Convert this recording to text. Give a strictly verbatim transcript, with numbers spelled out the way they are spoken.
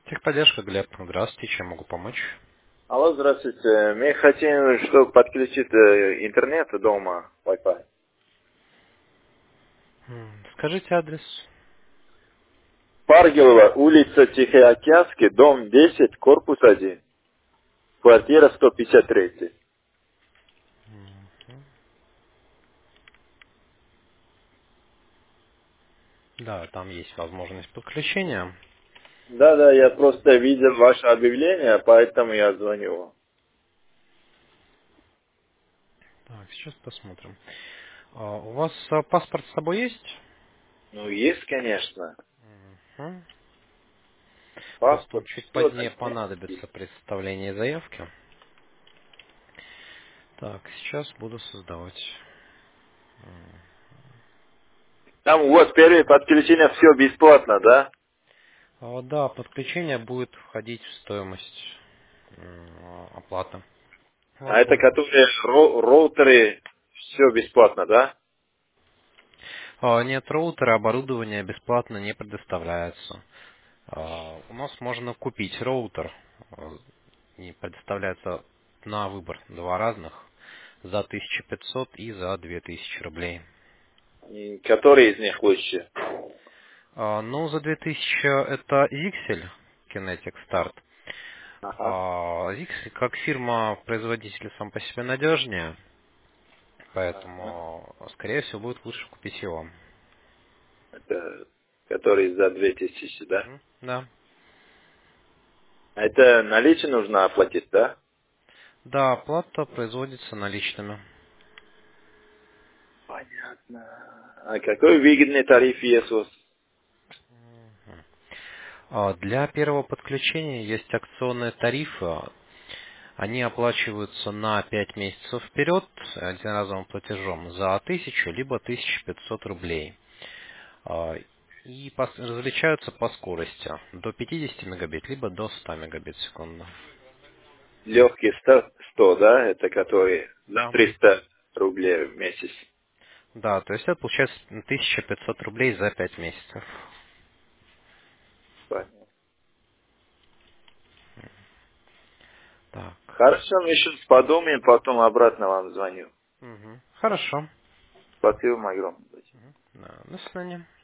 Техподдержка, Глеб. Здравствуйте, чем могу помочь? Алло, здравствуйте. Мы хотим, чтобы подключить э, интернет дома, Wi-Fi. М, Скажите адрес. Паргилова, улица Тихоокеанский, дом десять, корпус один, квартира сто пятьдесят три. Да, там есть возможность подключения. Да-да, я просто видел ваше объявление, поэтому я звоню. Так, сейчас посмотрим. А, у вас а, паспорт с собой есть? Ну, есть, конечно. Мгм. Просто он Паспорт, чуть все позднее документы. понадобится при составлении заявки. Так, сейчас буду создавать. Там у вас первое подключение все бесплатно, да? А, да, подключение будет входить в стоимость м, оплаты. А это Возможно. которые ро- роутеры, все бесплатно, да? А, Нет, роутера, оборудование бесплатно не предоставляется. А, У нас можно купить роутер. а, И предоставляется на выбор два разных. За тысячу пятьсот и за две тысячи рублей. И который из них лучше? А, Ну, за две тысячи это Zixel Kinetic Start. Ага. А Zixel как фирма-производитель сам по себе надежнее. Ага. Поэтому, скорее всего, будет лучше купить его. Это который за две тысячи, да? Мгм. Да. А это наличие нужно оплатить, да? Да, оплата производится наличными. Понятно. А какой выгодный тариф есть у вас? А, Для первого подключения есть акционные тарифы. Они оплачиваются на пять месяцев вперед одноразовым платежом за тысячу либо тысячу пятьсот рублей. А, И пос- различаются по скорости до пятидесяти мегабит либо до ста мегабит в секунду. Легкий сто, сто, да? Это который за Да. триста рублей в месяц. Да, то есть это получается тысяча пятьсот рублей за пять месяцев. Понятно. Так. Хорошо, мы еще подумаем, потом обратно вам звоню. Мгм. Хорошо. Спасибо огромное. Да, до свидания.